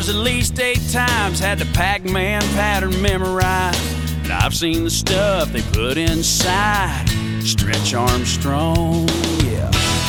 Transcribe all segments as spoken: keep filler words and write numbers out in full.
numbers at least eight times. Had the Pac-Man pattern memorized. And I've seen the stuff they put inside Stretch Armstrong, yeah.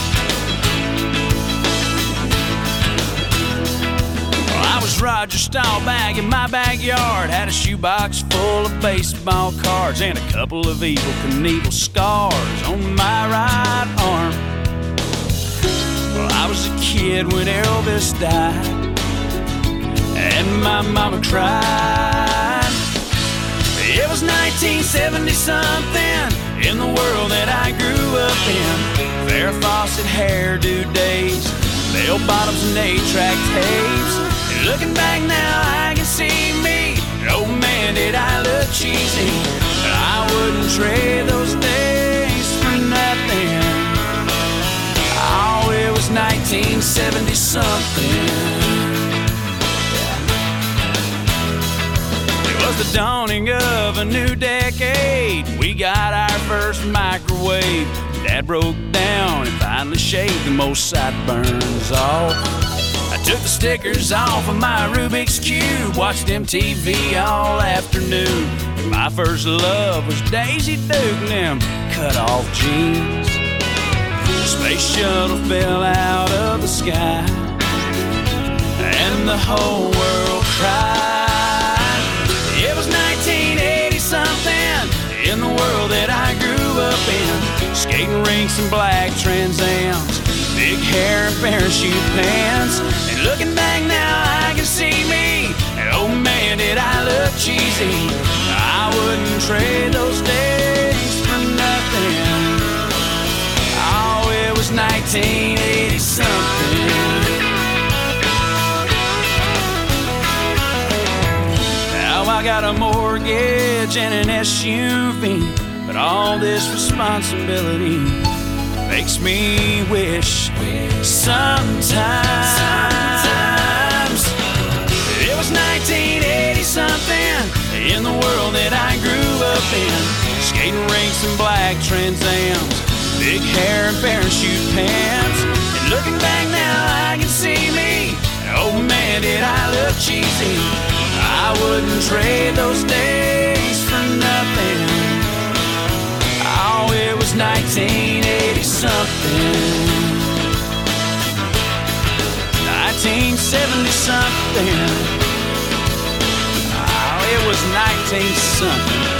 Well, I was Roger Staubach in my backyard. Had a shoebox full of baseball cards and a couple of Evel Knievel scars on my right arm. Well, I was a kid when Elvis died, and my mama cried. It was nineteen seventy something in the world that I grew up in. Farrah Fawcett hairdo days, bell bottoms and eight-track tapes. And looking back now, I can see me. Oh man, did I look cheesy. But I wouldn't trade those days for nothing. Oh, it was nineteen seventy something. It was the dawning of a new decade. We got our first microwave. Dad broke down and finally shaved the most sideburns off. I took the stickers off of my Rubik's Cube, watched M T V all afternoon. My first love was Daisy Duke and them cut-off jeans. The space shuttle fell out of the sky, and the whole world cried. It was nineteen eighty something in the world that I grew up in. Skating rinks and black Trans Ams, big hair and parachute pants. And looking back now, I can see me. And oh man, did I look cheesy. I wouldn't trade those days for nothing. Oh, it was nineteen eighty something. I got a mortgage and an S U V, but all this responsibility makes me wish sometimes, sometimes it was nineteen eighty something in the world that I grew up in. Skating rinks and black Trans Ams, big hair and parachute pants. And looking back now, I can see me. Oh man, did I look cheesy. I wouldn't trade those days for nothing. Oh, it was nineteen eighty something. nineteen seventy something. Oh, it was nineteen something.